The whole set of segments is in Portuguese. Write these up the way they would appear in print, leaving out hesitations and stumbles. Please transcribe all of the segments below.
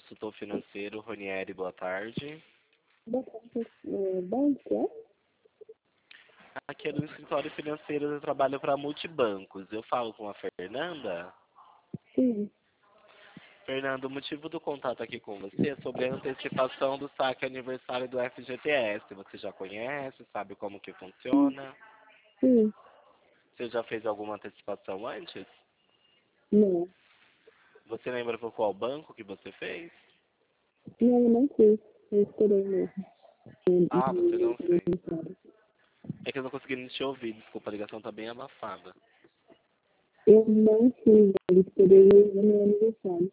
consultor financeiro, Ronieri, boa tarde. Boa tarde. Banco, é? Aqui é do escritório financeiro, eu trabalho para multibancos. Eu falo com a Fernanda. Sim. Fernanda, o motivo do contato aqui com você é sobre a antecipação do saque aniversário do FGTS. Você já conhece, sabe como que funciona? Sim. Você já fez alguma antecipação antes? Não. Você lembra por qual banco que você fez? Não, eu não fiz. Eu esperei mesmo. Ah, você não fez. É que eu não consegui te ouvir, desculpa, a ligação tá bem abafada. Eu não fiz. Eu esperei o meu aniversário.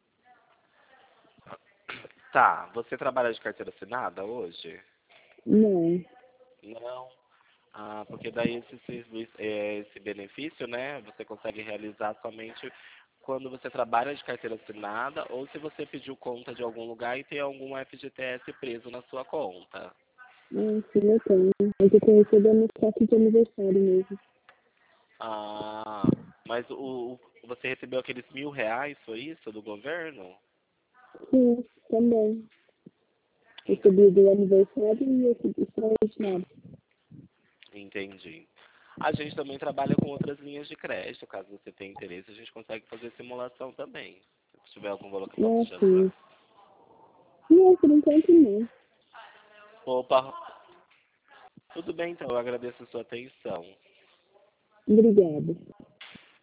Tá, você trabalha de carteira assinada hoje? Não. Não. Ah, porque daí esse serviço, esse benefício, né, você consegue realizar somente quando você trabalha de carteira assinada ou se você pediu conta de algum lugar e tem algum FGTS preso na sua conta. Não, sim, eu tenho. Mas eu tô recebendo saque de aniversário mesmo. Ah, mas você recebeu aqueles R$ 1.000, foi isso, do governo? Sim, também. Ent- Recebi do aniversário e eu recebi nada. Entendi. A gente também trabalha com outras linhas de crédito, caso você tenha interesse, a gente consegue fazer simulação também. Se tiver algum valor que eu possa Não, te ajudar. sim. Não, por enquanto não. Opa, tudo bem então, eu agradeço a sua atenção. Obrigada.